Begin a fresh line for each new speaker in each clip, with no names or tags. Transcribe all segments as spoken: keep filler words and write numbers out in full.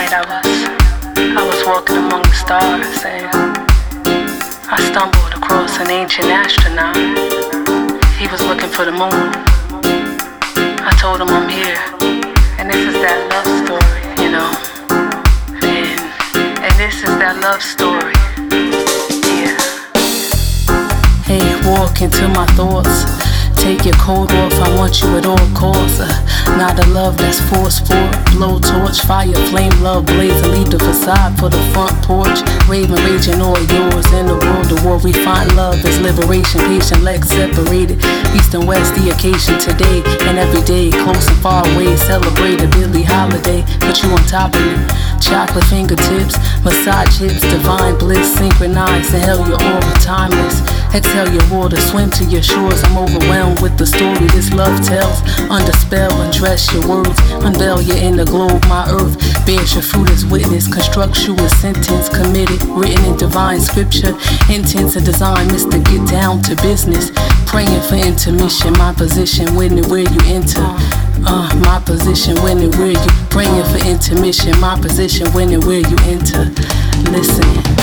night I was, I was walking among the stars and I stumbled across an ancient astronaut. He was looking for the moon. I told him I'm here, and this is that love story, you know. And, and this is that love story, yeah. Hey, walk into my thoughts. Take your coat off, I want you at all costs. Uh, not a love that's forceful. Blow torch, fire, flame, love, blaze, and leave the facade for the front porch. Raving, raging, all yours. In the world of war, we find love as liberation. Patient legs separated, east and west, the occasion today and every day. Close and far away, celebrate a Billie Holiday. Put you on top of me, chocolate fingertips, massage hips, divine bliss, synchronized. Inhale your aura, timeless. Exhale your water, swim to your shores. I'm overwhelmed with the story this love tells. Under spell, undress your words, unveil your inner globe. My earth bears your fruit as witness. Constructuous sentence committed, written in divine scripture. Intense and design, Mister Get down to business. Praying for intermission, my position when and where you enter. Uh, my position when and where you. Praying for intermission, my position when and where you enter. Listen.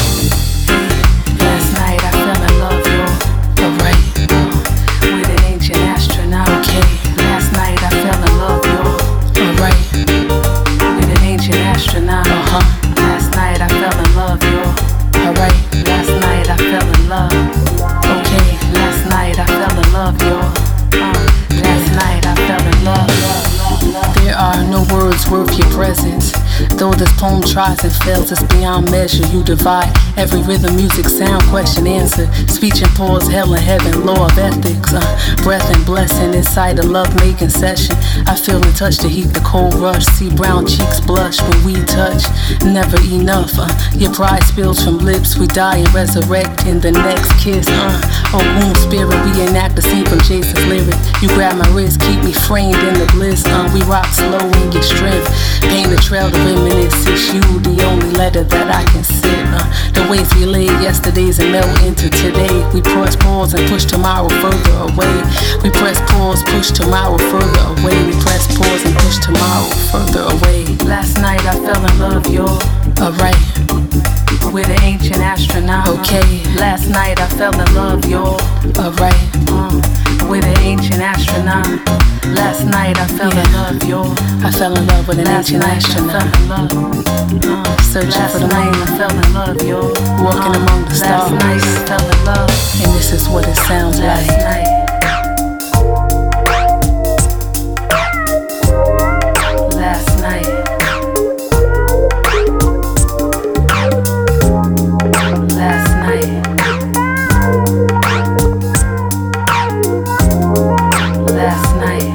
Last night I fell in love, yo. Alright, uh, with an ancient astronaut. Okay, last night I fell in love, yo. Alright, with an ancient astronaut. Uh huh. Last night I fell in love, yo. Alright, last night I fell in love. Okay, last night I fell in love, yo. Uh, last night I fell in love. There are no words worth your presence. Though this poem tries and fails, it's beyond measure. You divide every rhythm, music, sound, question, answer. Speech and pause, hell and heaven, law of ethics. Uh, breath and blessing inside a love-making session. I feel in touch to heat the cold rush. See brown cheeks blush when we touch. Never enough. Uh, your pride spills from lips. We die and resurrect in the next kiss. Uh, oh, wound spirit, we enact the scene from Jason's lyric. You grab my wrist, keep me framed in the bliss. Uh, we rock slow in your strength. Paint the trail to reminisce. It's you, the only letter that I can sit. Uh, the ways we laid yesterdays and melt into today. We press pause and push tomorrow further away. We press pause, push tomorrow further away. We press pause and push tomorrow further away. Last night I fell in love, yo. Alright. With an ancient astronaut. Okay. Last night I fell in love, yo. Alright. Uh, with an ancient astronaut. Last night I fell yeah. in love, yo. I fell in love with an Last ancient astronaut. I fell in love. Uh, Searching Last for the moon. Night I fell in love, yo. Walking uh, among the stars. Last night I fell in love. And this is what it sounds Last like. Night. Last night. Last night. Last night.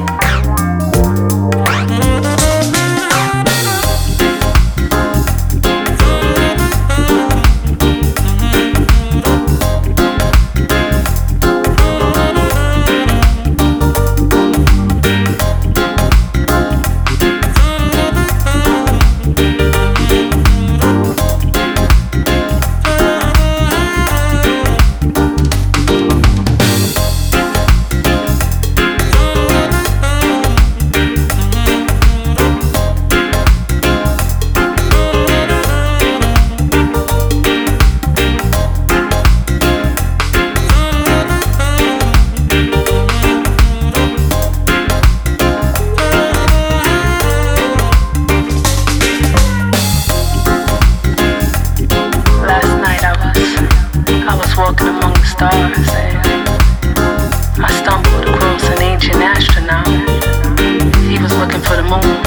Walking among the stars and I stumbled across an ancient astronaut. He was looking for the moon.